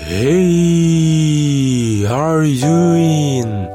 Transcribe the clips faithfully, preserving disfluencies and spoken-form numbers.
Hey, how are you doing?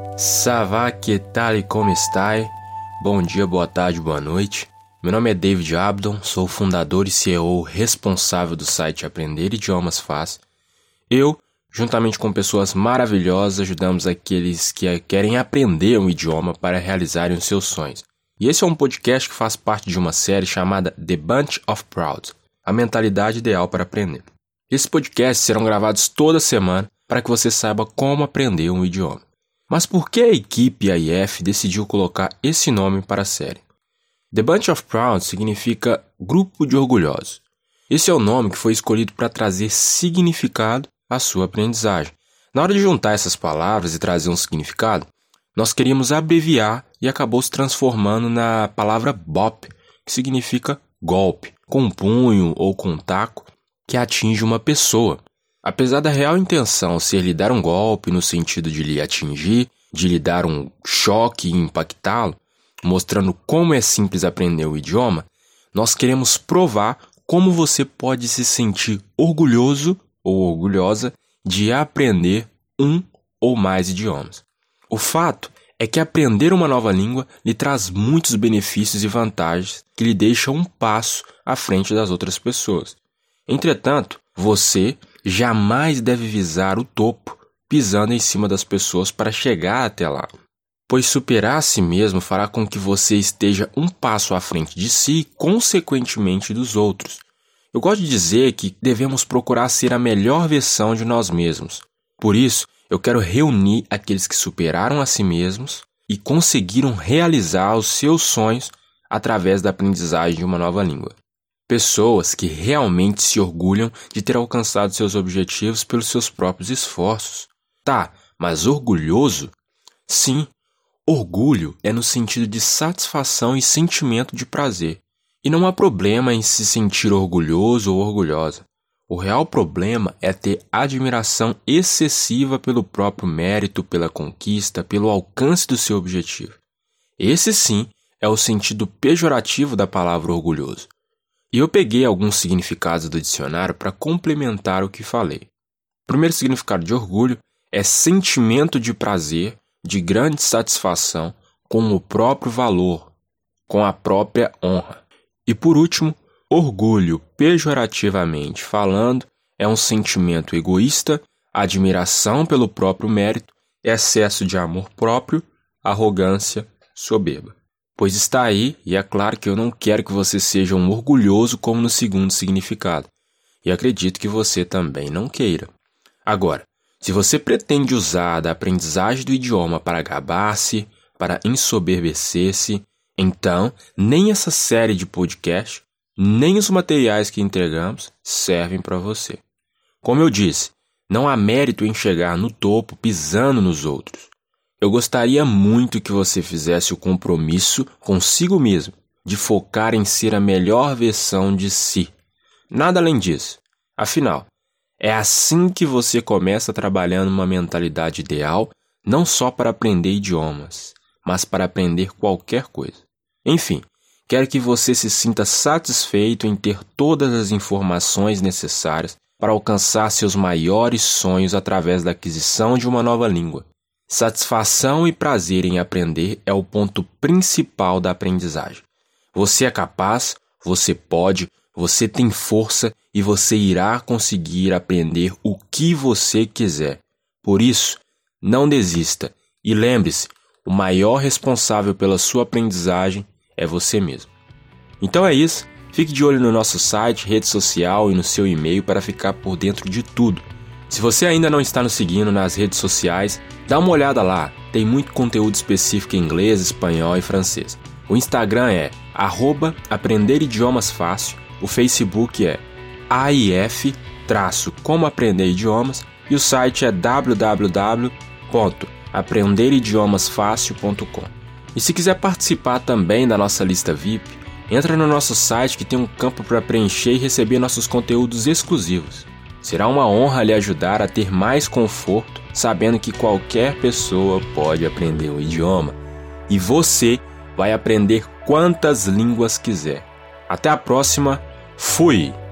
Ça va, que tal e como está? Bom dia, boa tarde, boa noite. Meu nome é David Abdon, sou o fundador e C E O responsável do site Aprender Idiomas Fácil. Eu, juntamente com pessoas maravilhosas, ajudamos aqueles que querem aprender um idioma para realizarem os seus sonhos. E esse é um podcast que faz parte de uma série chamada The Bunch of Proud, a mentalidade ideal para aprender. Esses podcasts serão gravados toda semana para que você saiba como aprender um idioma. Mas por que a equipe A I F decidiu colocar esse nome para a série? The Bunch of Proud significa Grupo de Orgulhosos. Esse é o nome que foi escolhido para trazer significado à sua aprendizagem. Na hora de juntar essas palavras e trazer um significado, nós queríamos abreviar e acabou se transformando na palavra B O P, que significa golpe, com um punho ou com um taco, que atinge uma pessoa. Apesar da real intenção ser lhe dar um golpe no sentido de lhe atingir, de lhe dar um choque e impactá-lo, mostrando como é simples aprender o idioma, nós queremos provar como você pode se sentir orgulhoso ou orgulhosa de aprender um ou mais idiomas. O fato é que aprender uma nova língua lhe traz muitos benefícios e vantagens que lhe deixam um passo à frente das outras pessoas. Entretanto, você jamais deve visar o topo pisando em cima das pessoas para chegar até lá, pois superar a si mesmo fará com que você esteja um passo à frente de si e, consequentemente, dos outros. Eu gosto de dizer que devemos procurar ser a melhor versão de nós mesmos. Por isso, eu quero reunir aqueles que superaram a si mesmos e conseguiram realizar os seus sonhos através da aprendizagem de uma nova língua. Pessoas que realmente se orgulham de ter alcançado seus objetivos pelos seus próprios esforços. Tá, mas orgulhoso? Sim, orgulho é no sentido de satisfação e sentimento de prazer. E não há problema em se sentir orgulhoso ou orgulhosa. O real problema é ter admiração excessiva pelo próprio mérito, pela conquista, pelo alcance do seu objetivo. Esse sim é o sentido pejorativo da palavra orgulhoso. E eu peguei alguns significados do dicionário para complementar o que falei. O primeiro significado de orgulho é sentimento de prazer, de grande satisfação com o próprio valor, com a própria honra. E por último, orgulho, pejorativamente falando, é um sentimento egoísta, admiração pelo próprio mérito, excesso de amor próprio, arrogância, soberba. Pois está aí, e é claro que eu não quero que você seja um orgulhoso como no segundo significado. E acredito que você também não queira. Agora, se você pretende usar da aprendizagem do idioma para gabar-se, para ensoberbecer-se, então nem essa série de podcast, nem os materiais que entregamos servem para você. Como eu disse, não há mérito em chegar no topo pisando nos outros. Eu gostaria muito que você fizesse o compromisso consigo mesmo de focar em ser a melhor versão de si. Nada além disso. Afinal, é assim que você começa trabalhando uma mentalidade ideal, não só para aprender idiomas, mas para aprender qualquer coisa. Enfim, quero que você se sinta satisfeito em ter todas as informações necessárias para alcançar seus maiores sonhos através da aquisição de uma nova língua. Satisfação e prazer em aprender é o ponto principal da aprendizagem. Você é capaz, você pode, você tem força e você irá conseguir aprender o que você quiser. Por isso, não desista e lembre-se, o maior responsável pela sua aprendizagem é você mesmo. Então é isso, fique de olho no nosso site, rede social e no seu e-mail para ficar por dentro de tudo. Se você ainda não está nos seguindo nas redes sociais, dá uma olhada lá, tem muito conteúdo específico em inglês, espanhol e francês. O Instagram é arroba Aprender Idiomas Fácil, o Facebook é A I F Como Aprender Idiomas e o site é w w w ponto aprender idiomas fácil ponto com. E se quiser participar também da nossa lista V I P, entra no nosso site que tem um campo para preencher e receber nossos conteúdos exclusivos. Será uma honra lhe ajudar a ter mais conforto, sabendo que qualquer pessoa pode aprender um idioma. E você vai aprender quantas línguas quiser. Até a próxima. Fui!